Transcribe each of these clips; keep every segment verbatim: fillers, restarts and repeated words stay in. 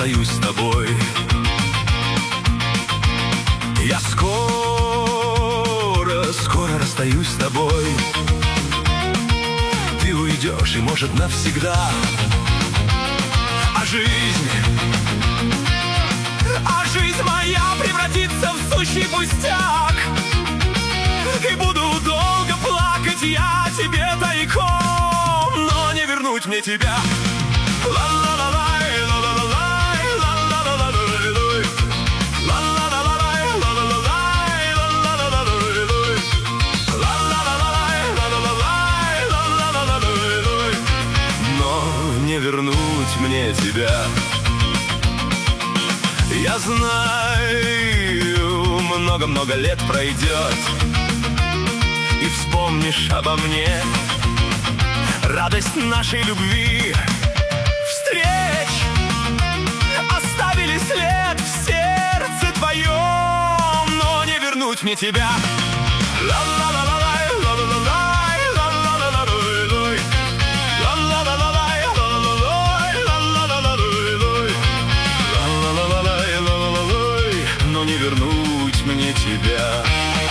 расстаюсь с тобой. Я скоро, скоро расстаюсь с тобой. Ты уйдешь, и может навсегда. А жизнь, а жизнь моя превратится в сущий пустяк. И буду долго плакать я тебе тайком, но не вернуть мне тебя. Не вернуть мне тебя. Я знаю, много-много лет пройдет, и вспомнишь обо мне радость нашей любви. Встреч оставили след в сердце твоем, но не вернуть мне тебя. Не вернуть мне тебя.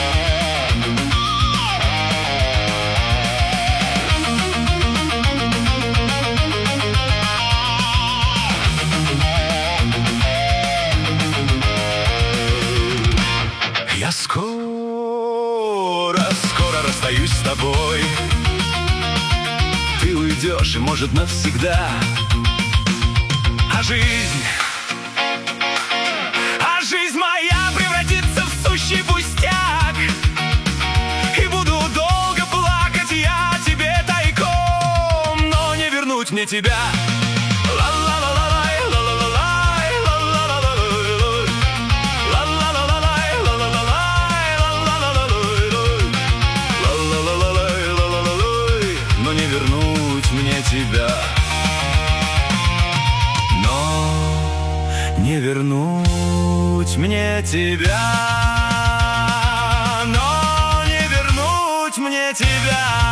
Я скоро, скоро расстаюсь с тобой. Ты уйдешь, и может навсегда. А жизнь, жизнь моя превратится в сущий пустяк. И буду долго плакать я тебе тайком, но не вернуть мне тебя. Но не вернуть мне тебя. Но не вернуть мне тебя, но не вернуть мне тебя.